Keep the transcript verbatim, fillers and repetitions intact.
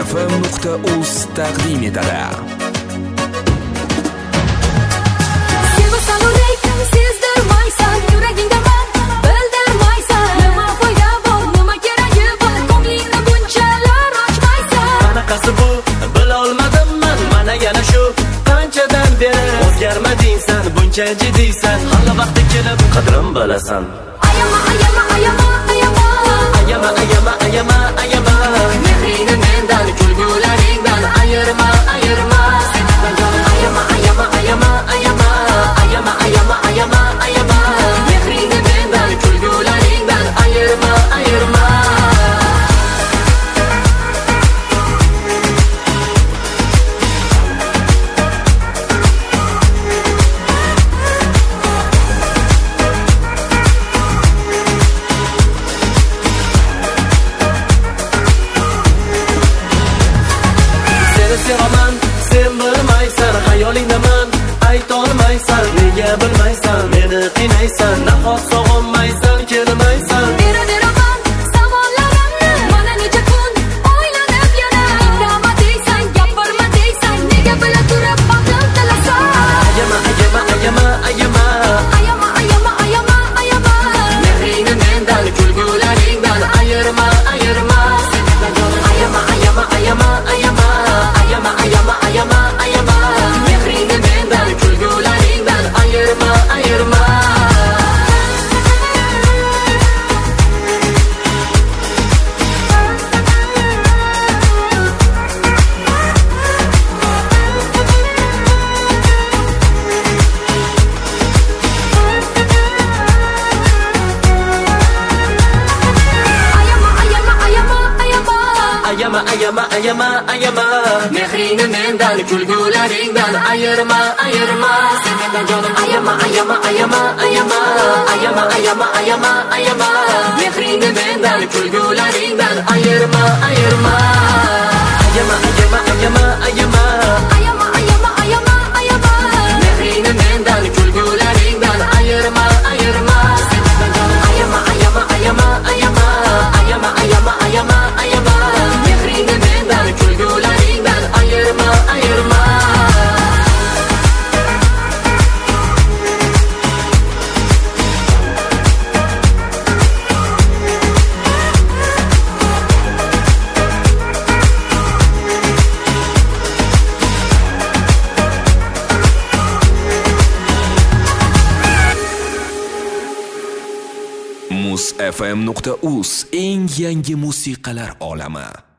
f m nuqta uz taqdim etadi. Sezdirmaysan yuragingda man bildirmaysan, nima foyda bor, nima keragi bor, ko'nglingni bunchalar ochmaysan. Qanaqasi bu bilolmadim man, mana yana shu qanchadan beri o'zgarmading san, buncha jiddiysan, hali vaqti kelib qadrim bilasan. Ayama ayama ayama ayama ayama ayama ayama ayama mehringni mendan, kulgularingdan ayirma ayirma. ayama ayama ayama ayama ayama ayama ayama ayama Mehringni mendan, kulgularingdan ayirma ayirma. Seni sevaman, sen bilmaysan, xayolingdaman, aytolmaysan, nega bilmaysan, meni qiynaysan, nahot sog'inmaysan, kelmaysan. Beraderaman savollarimni, mana necha kun o'ylanib yana. Indama deysan, gapirma deysan, nega bila turib baxtim tilasan. Ayama ayama ayama ayama Ayama ayama ayama ayama mehringni mendan, kulgularingdan ayirma ayirma. ayama ayama ayama ayama ayama ayama ayama ayama mehringni mendan, kulgularingdan ayirma ayirma. Ayama ayama ayama ayama ayama ayama ayama ayama mehringni mendan, kulgularingdan ayirma ayirma. Sendan jonim ayama ayama ayama ayama ayama ayama ayama ayama mehringni mendan, kulgularingdan ayirma ayirma. ayama ayama ayama ayama Ayama ayama ayama ayama mehringni mendan, kulgularingdan ayirma ayirma. ayama ayama ayama ayama ayama ayama ayama ayama Mehringni mendan, kulgularingdan ayirma ayirma. muz f m nuqta uz eng yangi musiqalar olami.